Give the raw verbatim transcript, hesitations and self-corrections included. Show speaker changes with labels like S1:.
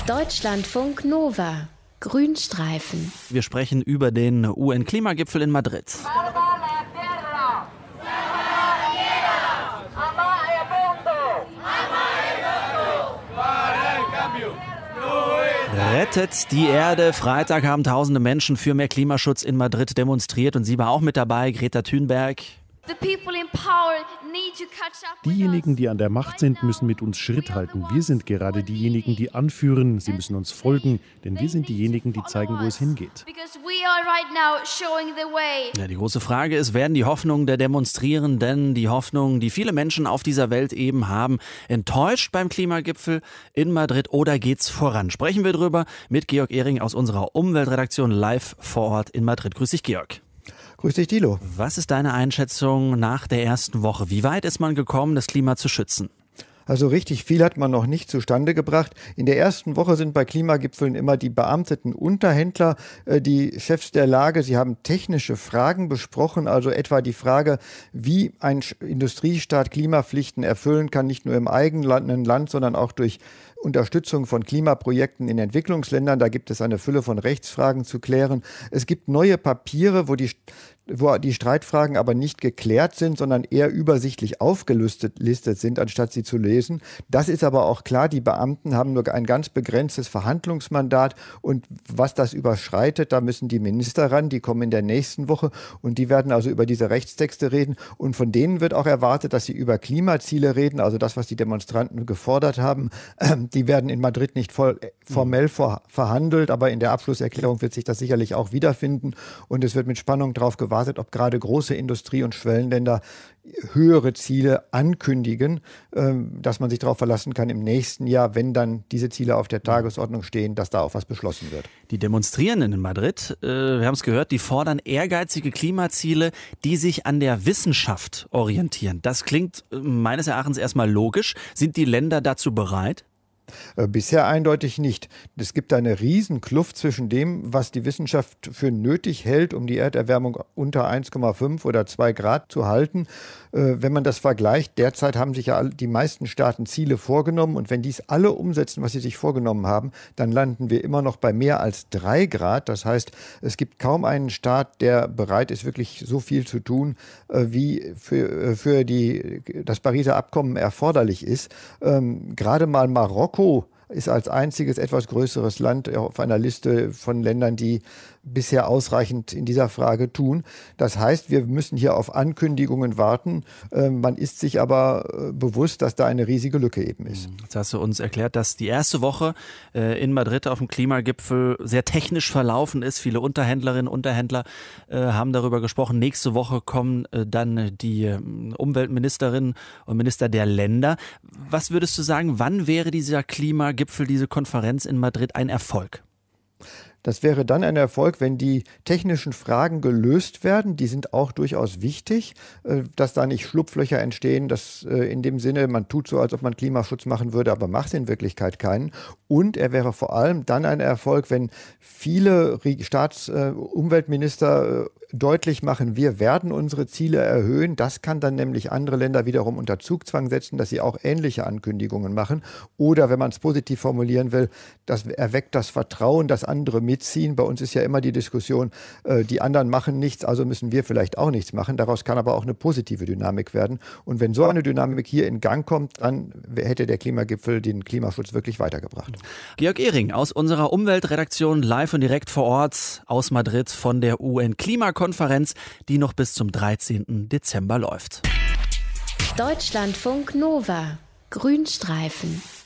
S1: Deutschlandfunk Nova. Grünstreifen.
S2: Wir sprechen über den U N-Klimagipfel in Madrid. Rettet die Erde. Freitag haben tausende Menschen für mehr Klimaschutz in Madrid demonstriert und sie war auch mit dabei, Greta Thunberg.
S3: Diejenigen, die an der Macht sind, müssen mit uns Schritt halten. Wir sind gerade diejenigen, die anführen. Sie müssen uns folgen, denn wir sind diejenigen, die zeigen, wo es hingeht.
S2: Ja, die große Frage ist, werden die Hoffnungen der Demonstrierenden, die Hoffnungen, die viele Menschen auf dieser Welt eben haben, enttäuscht beim Klimagipfel in Madrid oder geht's voran? Sprechen wir drüber mit Georg Ehring aus unserer Umweltredaktion live vor Ort in Madrid. Grüß dich, Georg.
S4: Grüß dich, Dilo.
S2: Was ist deine Einschätzung nach der ersten Woche? Wie weit ist man gekommen, das Klima zu schützen?
S4: Also richtig viel hat man noch nicht zustande gebracht. In der ersten Woche sind bei Klimagipfeln immer die beamteten Unterhändler äh, die Chefs der Lage. Sie haben technische Fragen besprochen, also etwa die Frage, wie ein Industriestaat Klimapflichten erfüllen kann, nicht nur im eigenen Land, sondern auch durch Unterstützung von Klimaprojekten in Entwicklungsländern. Da gibt es eine Fülle von Rechtsfragen zu klären. Es gibt neue Papiere, wo die wo die Streitfragen aber nicht geklärt sind, sondern eher übersichtlich aufgelistet sind, anstatt sie zu lesen. Das ist aber auch klar, die Beamten haben nur ein ganz begrenztes Verhandlungsmandat und was das überschreitet, da müssen die Minister ran, die kommen in der nächsten Woche und die werden also über diese Rechtstexte reden und von denen wird auch erwartet, dass sie über Klimaziele reden, also das, was die Demonstranten gefordert haben. Die werden in Madrid nicht voll, formell vor, verhandelt, aber in der Abschlusserklärung wird sich das sicherlich auch wiederfinden und es wird mit Spannung darauf gewartet, ob gerade große Industrie- und Schwellenländer höhere Ziele ankündigen, dass man sich darauf verlassen kann im nächsten Jahr, wenn dann diese Ziele auf der Tagesordnung stehen, dass da auch was beschlossen wird.
S2: Die Demonstrierenden in Madrid, äh, wir haben es gehört, die fordern ehrgeizige Klimaziele, die sich an der Wissenschaft orientieren. Das klingt äh, meines Erachtens erstmal logisch. Sind die Länder dazu bereit?
S4: Bisher eindeutig nicht. Es gibt eine Riesenkluft zwischen dem, was die Wissenschaft für nötig hält, um die Erderwärmung unter eins Komma fünf oder zwei Grad zu halten. Wenn man das vergleicht, derzeit haben sich ja die meisten Staaten Ziele vorgenommen und wenn dies alle umsetzen, was sie sich vorgenommen haben, dann landen wir immer noch bei mehr als drei Grad. Das heißt, es gibt kaum einen Staat, der bereit ist, wirklich so viel zu tun, wie für, für die, das Pariser Abkommen erforderlich ist. Ähm, gerade mal Marokko ist als einziges etwas größeres Land auf einer Liste von Ländern, die bisher ausreichend in dieser Frage tun. Das heißt, wir müssen hier auf Ankündigungen warten. Man ist sich aber bewusst, dass da eine riesige Lücke eben ist.
S2: Jetzt hast du uns erklärt, dass die erste Woche in Madrid auf dem Klimagipfel sehr technisch verlaufen ist. Viele Unterhändlerinnen und Unterhändler haben darüber gesprochen. Nächste Woche kommen dann die Umweltministerinnen und Minister der Länder. Was würdest du sagen, wann wäre dieser Klimagipfel, diese Konferenz in Madrid ein Erfolg?
S4: Das wäre dann ein Erfolg, wenn die technischen Fragen gelöst werden. Die sind auch durchaus wichtig, dass da nicht Schlupflöcher entstehen, dass in dem Sinne, man tut so, als ob man Klimaschutz machen würde, aber macht in Wirklichkeit keinen. Und er wäre vor allem dann ein Erfolg, wenn viele Staats-, Umweltminister deutlich machen, wir werden unsere Ziele erhöhen. Das kann dann nämlich andere Länder wiederum unter Zugzwang setzen, dass sie auch ähnliche Ankündigungen machen. Oder wenn man es positiv formulieren will, das erweckt das Vertrauen, dass andere mitziehen. Bei uns ist ja immer die Diskussion, äh, die anderen machen nichts, also müssen wir vielleicht auch nichts machen. Daraus kann aber auch eine positive Dynamik werden. Und wenn so eine Dynamik hier in Gang kommt, dann hätte der Klimagipfel den Klimaschutz wirklich weitergebracht.
S2: Georg Ehring aus unserer Umweltredaktion live und direkt vor Ort aus Madrid von der U N-Klimakonferenz, die noch bis zum dreizehnten Dezember läuft.
S1: Deutschlandfunk Nova. Grünstreifen.